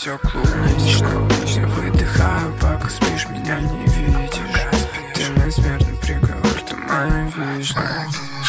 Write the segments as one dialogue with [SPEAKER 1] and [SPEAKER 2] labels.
[SPEAKER 1] все клубнично. Я выдыхаю, пока спишь, меня не видишь. Ты мой смертный приговор, ты моя вишня.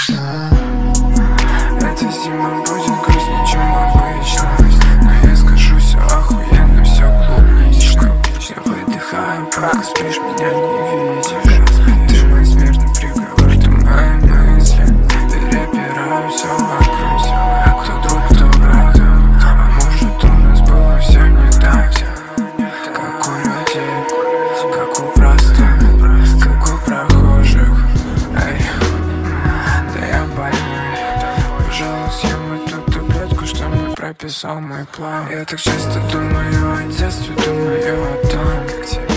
[SPEAKER 1] Эта зима будет грустнее, чем обычно, но я скажу, все охуенно, все клубнично. Я выдыхаю, пока спишь, меня не видишь. Ты мой смертный приговор, ты мои мысли. Перебираю все вокруг, кто друг, кто враг. А может, у нас было все не так, как у людей, как у простых, как у прохожих. Эй, да я больной. Пожалуйста, съем эту таблетку, что мне прописал мой план. Я так часто думаю о детстве, думаю о том, как тебе